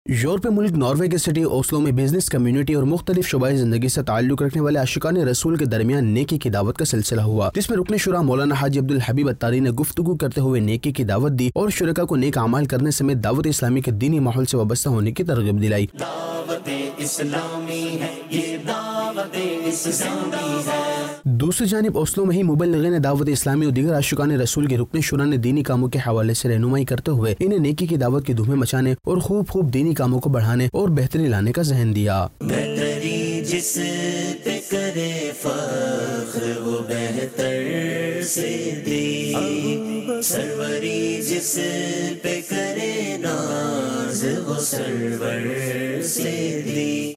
यूरोपीय मुल्क नॉर्वे के सिटी ओस्लो में बिजनेस कम्युनिटी और मुख्तलिफ शुबाई जिंदगी से ताल्लुक रखने वाले आशिकान रसूल के दरमियान नेकी की दावत का सिलसिला हुआ, जिसमें रुकन शुरा मौलाना हाजी अब्दुल हबीब अत्तारी ने गुफ्तगू करते हुए नेकी की दावत दी और शुरका को नेक अमाल करने समेत दावत इस्लामी के दीनी माहौल से वाबस्ता होने की तरगीब दिलाई। दूसरी जानिब ओस्लो में ही मुबल्लिगीन दावत इस्लामी और दीगर आशिकान रसूल के रुकन शुरा ने दीनी कामों के हवाले से रहनुमाई करते हुए इन्हें नेकी की दावत की धूमें मचाने और खूब दीनी कामों को बढ़ाने और बेहतरी लाने का ज़हन दिया। बेहतरी जिस पे करे फख्र वो बेहतर से दे, सरवरी जिस पे करे नाज वो सरवर से दे।